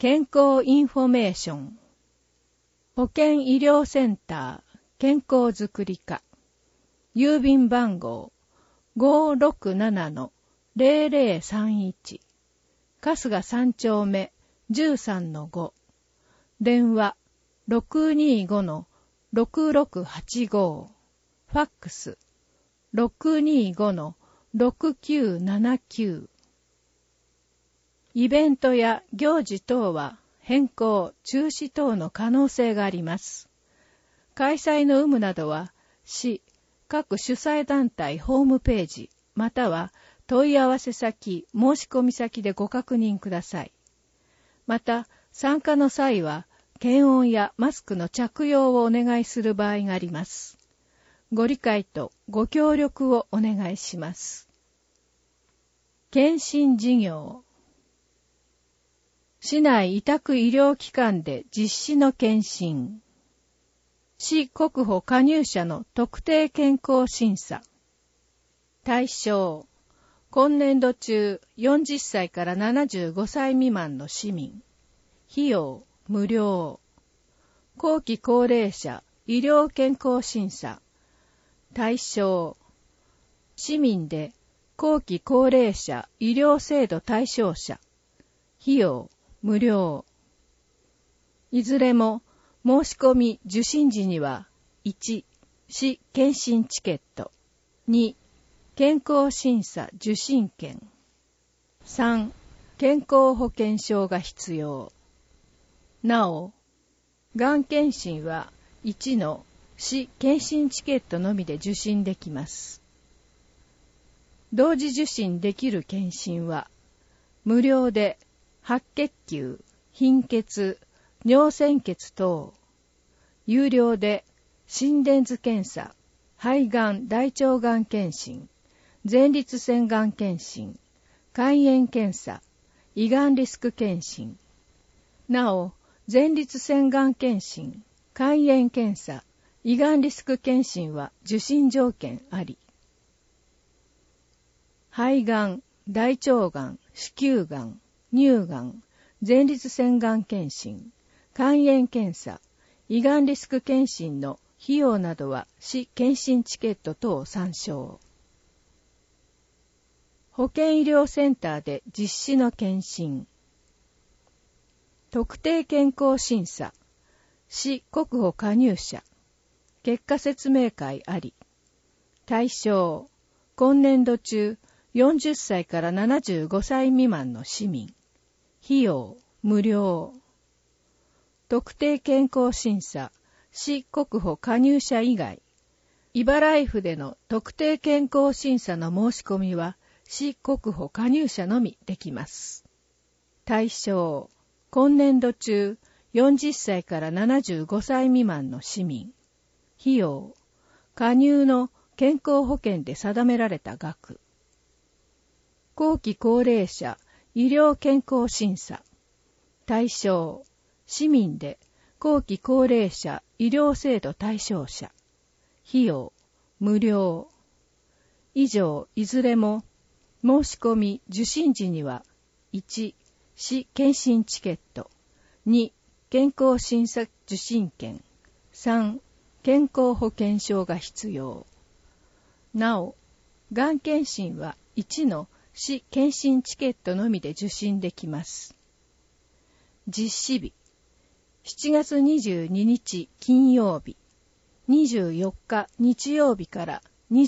健康インフォメーション。保健医療センター健康づくり課。郵便番号 567-0031。春日3丁目 13-5。電話 625-6685。ファックス 625-6979。イベントや行事等は変更、中止等の可能性があります。開催の有無などは市各主催団体ホームページまたは問い合わせ先、申し込み先でご確認ください。また、参加の際は検温やマスクの着用をお願いする場合があります。ご理解とご協力をお願いします。検診事業。市内委託医療機関で実施の検診。市国保加入者の特定健康審査。対象。今年度中40歳から75歳未満の市民。費用無料。後期高齢者医療健康審査。対象。市民で後期高齢者医療制度対象者。費用無料。いずれも申し込み受診時には1、市検診チケット、2、健康審査受診券、3、健康保険証が必要。なお、がん検診は1の市検診チケットのみで受診できます。同時受診できる検診は無料で白血球、貧血、尿鮮血等、有料で心電図検査、肺がん、大腸がん検診、前立腺がん検診、肝炎検査、胃がんリスク検診。なお、前立腺がん検診、肝炎検査、胃がんリスク検診は受診条件あり。肺がん、大腸がん、子宮がん、乳がん、前立腺がん検診、肝炎検査、胃がんリスク検診の費用などは市検診チケット等を参照。保健医療センターで実施の検診。特定健康審査、市国保加入者、結果説明会あり。対象、今年度中40歳から75歳未満の市民。費用無料。特定健康審査、市国保加入者以外、茨城府での特定健康審査の申し込みは市国保加入者のみできます。対象、今年度中40歳から75歳未満の市民。費用、加入の健康保険で定められた額。後期高齢者医療健康審査。対象、市民で後期高齢者医療制度対象者。費用無料。以上いずれも申し込み受診時には1、市検診チケット、2、健康審査受診券、3、健康保険証が必要。なお、がん検診は1の市検診チケットのみで受診できます。実施日、7月22日金曜日、24日日曜日から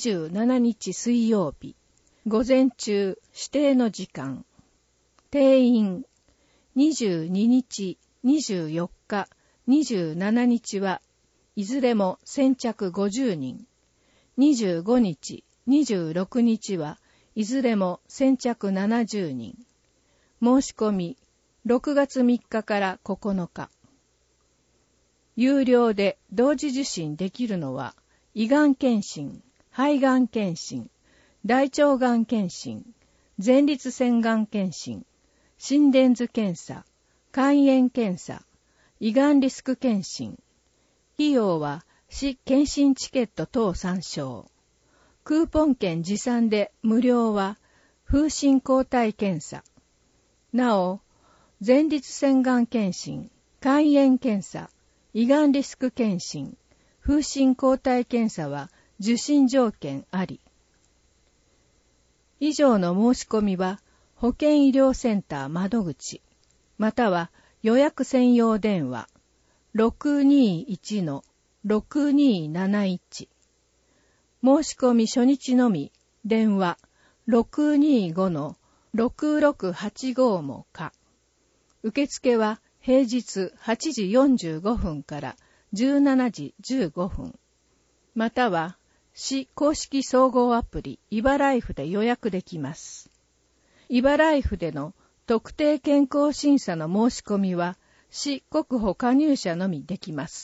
27日水曜日、午前中指定の時間。定員、22日、24日、27日はいずれも先着50人、25日、26日はいずれも先着70人。申し込み、6月3日から9日。有料で同時受診できるのは、胃がん検診、肺がん検診、大腸がん検診、前立腺がん検診、心電図検査、肝炎検査、胃がんリスク検診。費用は市検診チケット等参照。クーポン券持参で無料は風疹抗体検査。なお、 前立腺がん検診、肝炎検査、胃がんリスク検診、風疹抗体検査は受診条件あり。以上の申し込みは保健医療センター窓口、または予約専用電話 621-6271、申し込み初日のみ電話 625-6685 も可。受付は平日8時45分から17時15分。または、市公式総合アプリイバライフで予約できます。イバライフでの特定健康審査の申し込みは、市国保加入者のみできます。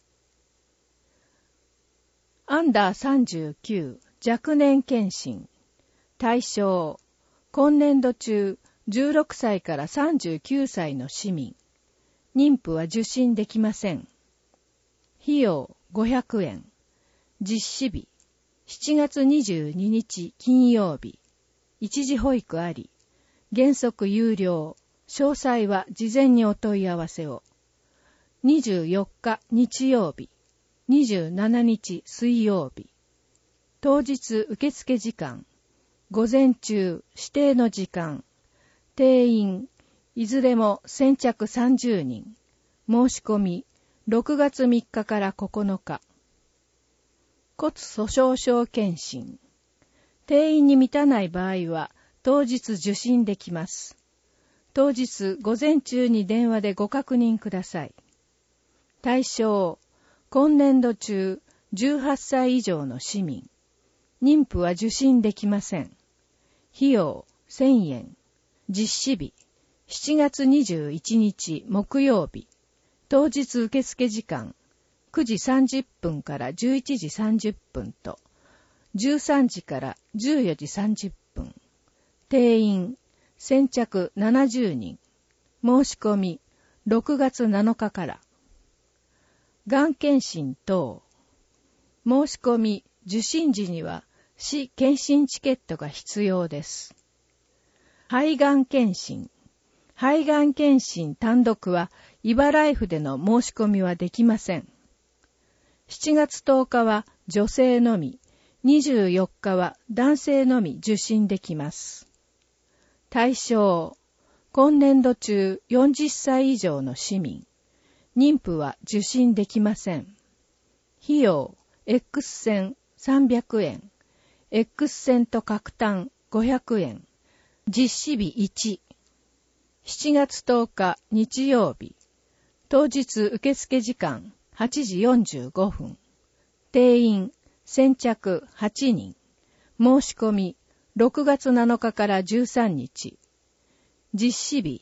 アンダー39若年検診。対象、今年度中16歳から39歳の市民。妊婦は受診できません。費用500円。実施日、7月22日金曜日。一時保育あり。原則有料。詳細は事前にお問い合わせを。24日日曜日。27日水曜日。当日受付時間。午前中指定の時間。定員、いずれも先着30人。申し込み、6月3日から9日。骨粗鬆症検診。定員に満たない場合は、当日受診できます。当日午前中に電話でご確認ください。対象、今年度中18歳以上の市民。妊婦は受診できません。費用1000円。実施日、7月21日木曜日。当日受付時間、9時30分から11時30分と、13時から14時30分。定員、先着70人。申し込み、6月7日から。がん検診等。申し込み、受診時には、市検診チケットが必要です。肺がん検診。肺がん検診単独は、イバライフでの申し込みはできません。7月10日は女性のみ、24日は男性のみ受診できます。対象、今年度中40歳以上の市民。妊婦は受診できません。費用、X 線300円。X 線と角炭500円。実施日1。7月10日日曜日。当日受付時間8時45分。定員先着8人。申し込み6月7日から13日。実施日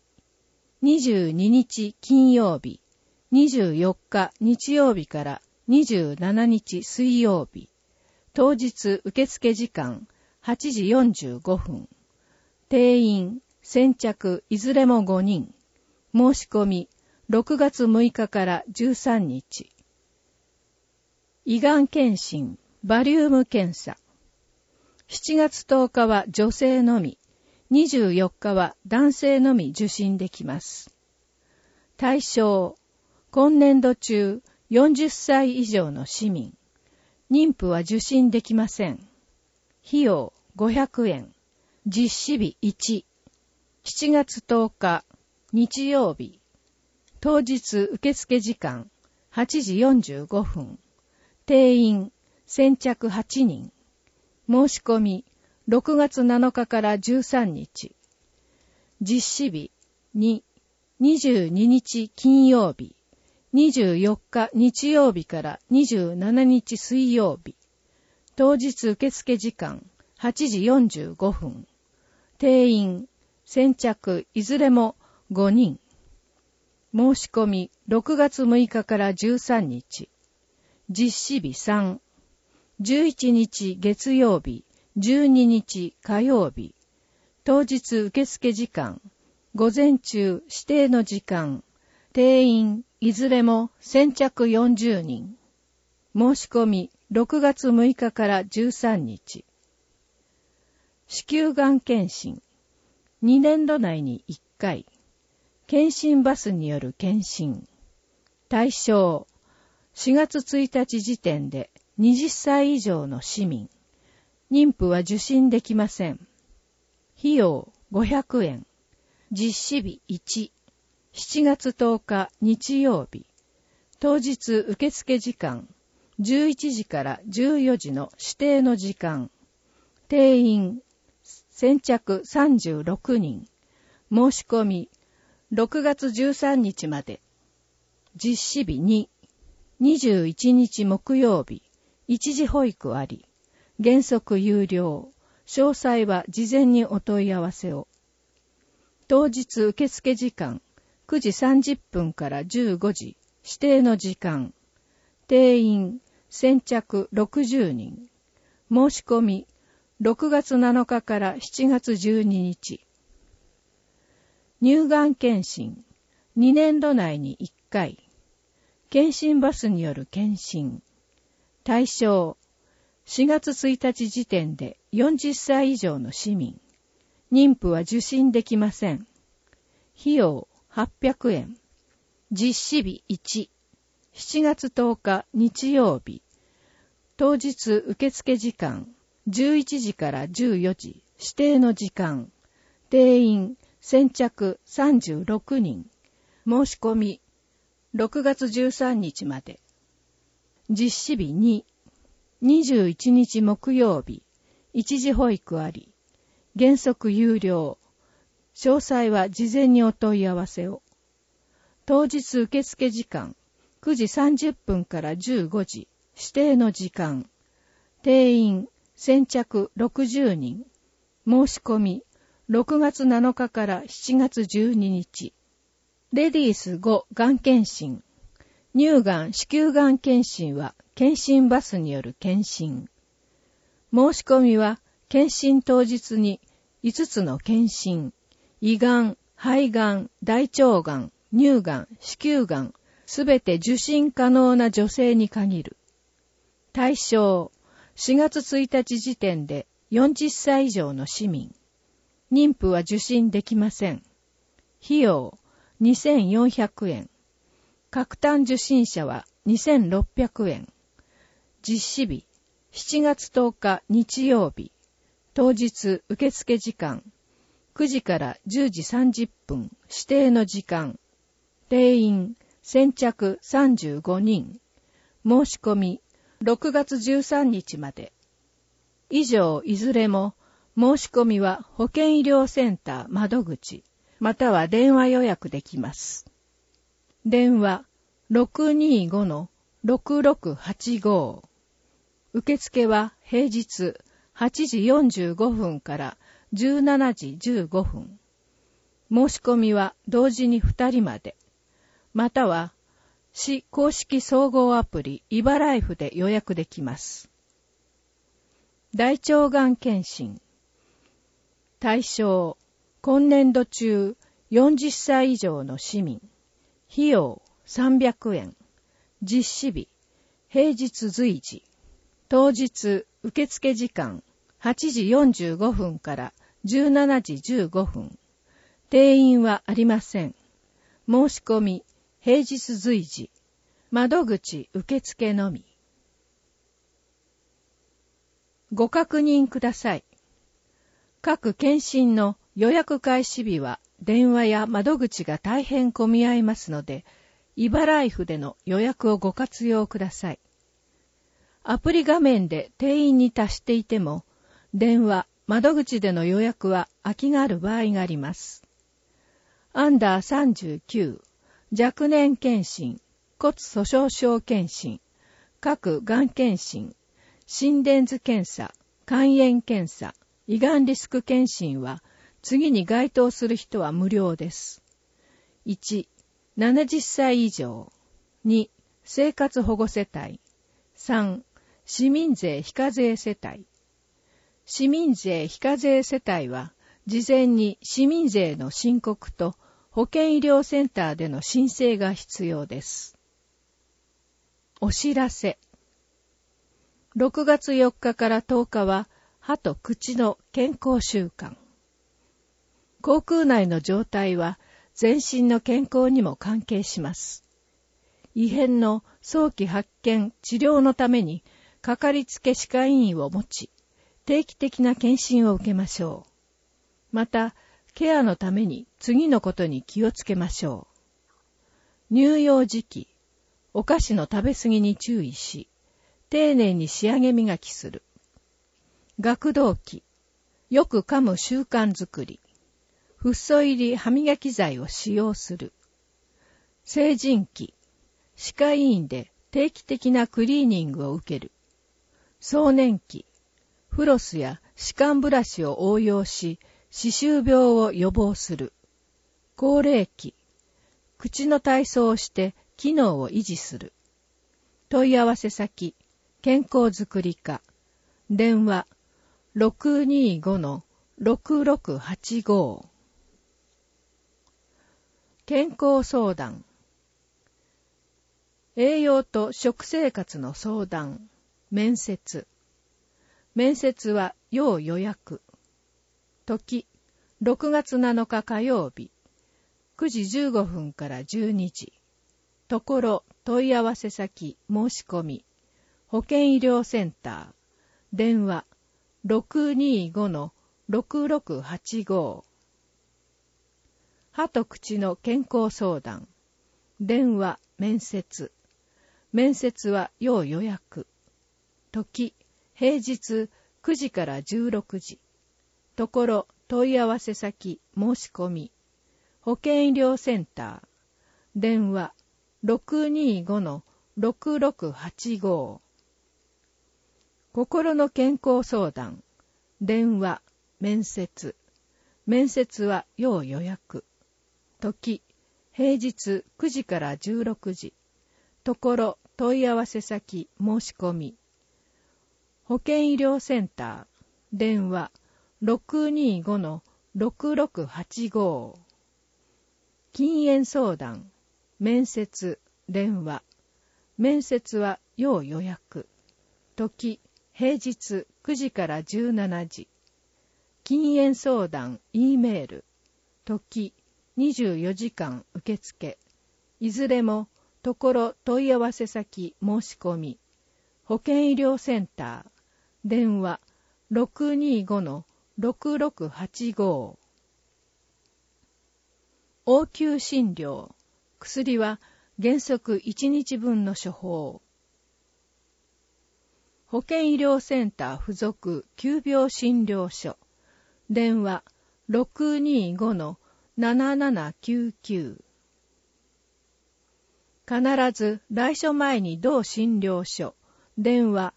2。22日金曜日。24日日曜日から27日水曜日。当日受付時間8時45分。定員、先着いずれも5人。申し込み6月6日から13日。胃がん検診、バリウム検査。7月10日は女性のみ、24日は男性のみ受診できます。対象、今年度中40歳以上の市民。妊婦は受診できません。費用500円。実施日1。7月10日日曜日。当日受付時間8時45分。定員先着8人。申し込み6月7日から13日。実施日2。22日金曜日。24日日曜日から27日水曜日。当日受付時間8時45分。定員、先着いずれも5人。申し込み6月6日から13日。実施日3。11日月曜日、12日火曜日。当日受付時間、午前中指定の時間。定員いずれも先着40人。申し込み6月6日から13日。子宮がん検診。2年度内に1回。 検診バスによる検診。対象、4月1日時点で20歳以上の市民。妊婦は受診できません。費用500円。実施日1。7月10日日曜日。当日受付時間。11時から14時の指定の時間。定員。先着36人。申し込み。6月13日まで。実施日2。21日木曜日。一時保育あり。原則有料。詳細は事前にお問い合わせを。当日受付時間。9時30分から15時。指定の時間。定員。先着60人。申し込み。6月7日から7月12日。乳がん検診。2年度内に1回。検診バスによる検診。対象。4月1日時点で40歳以上の市民。妊婦は受診できません。費用800円。実施日1。7月10日日曜日。当日受付時間。11時から14時。指定の時間。定員。先着36人。申し込み。6月13日まで。実施日2。21日木曜日。一時保育あり。原則有料。詳細は事前にお問い合わせを。当日受付時間。9時30分から15時。指定の時間。定員。先着60人。申し込み。6月7日から7月12日。レディース5がん検診。乳がん、子宮がん検診は検診バスによる検診。申し込みは検診当日に5つの検診。胃がん、肺がん、大腸がん、乳がん、子宮がん、すべて受診可能な女性に限る。対象、4月1日時点で40歳以上の市民。妊婦は受診できません。費用2400円。各単受診者は2600円。実施日7月10日日曜日。当日受付時間9時から10時30分指定の時間。定員先着35人。申し込み6月13日まで。以上いずれも申し込みは保健医療センター窓口または電話予約できます。電話 625-6685。受付は平日8時45分から17時15分。申し込みは同時に2人まで。または市公式総合アプリイバライフで予約できます。大腸がん検診。対象、今年度中40歳以上の市民。費用300円。実施日、平日随時。当日受付時間8時45分から17時15分。定員はありません。申し込み、平日随時。窓口受付のみ。ご確認ください。各検診の予約開始日は電話や窓口が大変混み合いますので、イバライフでの予約をご活用ください。アプリ画面で定員に達していても、電話、窓口での予約は空きがある場合があります。アンダー39、若年検診、骨粗鬆症検診、各がん検診、心電図検査、肝炎検査、胃がんリスク検診は、次に該当する人は無料です。1、70歳以上。2、生活保護世帯。3、市民税非課税世帯。市民税非課税世帯は、事前に市民税の申告と保健医療センターでの申請が必要です。お知らせ。6月4日から10日は、歯と口の健康週間。口腔内の状態は全身の健康にも関係します。異変の早期発見・治療のために、かかりつけ歯科医院を持ち、定期的な検診を受けましょう。また、ケアのために次のことに気をつけましょう。乳幼児期、お菓子の食べ過ぎに注意し、丁寧に仕上げ磨きする。学童期、よく噛む習慣づくり。フッ素入り歯磨き剤を使用する。成人期、歯科医院で定期的なクリーニングを受ける。壮年期、フロスや歯間ブラシを応用し、歯周病を予防する。高齢期、口の体操をして機能を維持する。問い合わせ先、健康づくり課。電話、625-6685。健康相談。栄養と食生活の相談。面接。面接は要予約。時、6月7日火曜日、9時15分から12時。ところ、問い合わせ先、申し込み。保健医療センター。電話、625-6685。歯と口の健康相談。電話、面接。面接は要予約。時、平日9時から16時。ところ、問い合わせ先、申し込み。保健医療センター。電話、625-6685。心の健康相談。電話、面接。面接は要予約。時、平日9時から16時。ところ、問い合わせ先、申し込み。保健医療センター。電話、625-6685。禁煙相談。面接、電話。面接は要予約。時、平日9時から17時。禁煙相談、Eメール。時、24時間受付。いずれも、ところ問い合わせ先申し込み。保健医療センター。電話、625-6685。応急診療。薬は原則1日分の処方。保健医療センター附属急病診療所。電話 625-7799。必ず来所前に同診療所。電話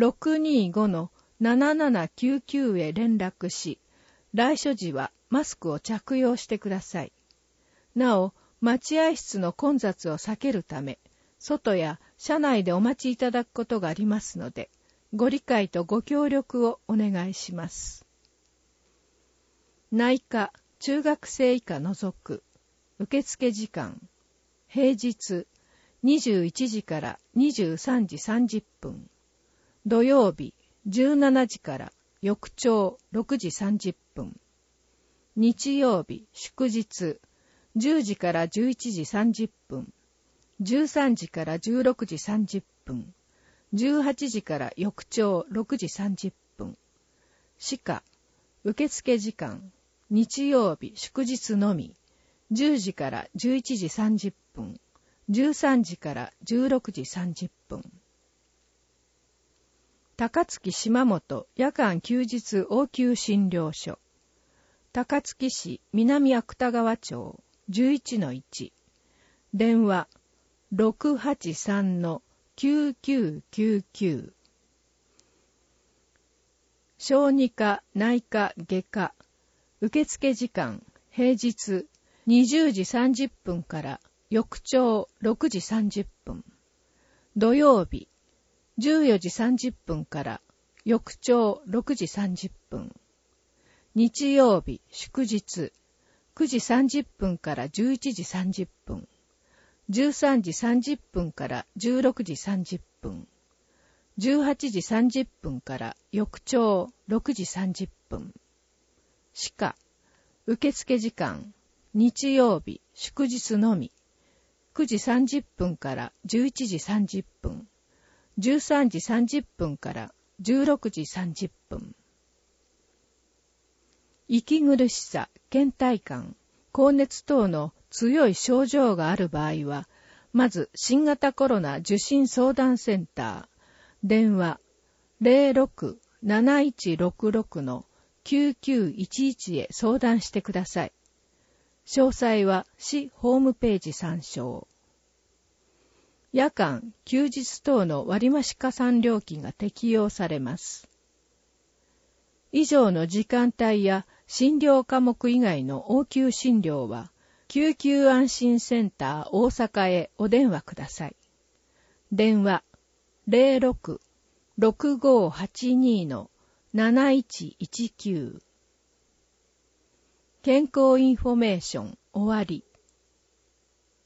625-7799 へ連絡し、来所時はマスクを着用してください。なお、待合室の混雑を避けるため、外や車内でお待ちいただくことがありますので、ご理解とご協力をお願いします。内科、中学生以下除く、受付時間、平日21時から23時30分、土曜日17時から翌朝6時30分、日曜日祝日10時から11時30分、13時から16時30分、18時から翌朝6時30分。歯科、受付時間、日曜日祝日のみ、10時から11時30分、13時から16時30分。高槻島本夜間休日応急診療所。高槻市南芥川町 11-1。電話 683-9999。小児科、内科、外科。受付時間、平日20時30分から翌朝6時30分。土曜日、14時30分から翌朝6時30分。日曜日、祝日、9時30分から11時30分。13時30分から16時30分。18時30分から翌朝6時30分。歯科、受付時間、 日曜日、祝日のみ、9時30分から11時30分、13時30分から16時30分。息苦しさ、倦怠感、高熱等の強い症状がある場合は、まず新型コロナ受診相談センター、電話 06-7166-9911 へ相談してください。詳細は市ホームページ参照。夜間、休日等の割増加算料金が適用されます。以上の時間帯や診療科目以外の応急診療は、救急安心センター大阪へお電話ください。電話 06-6582-7119。健康インフォメーション終わり。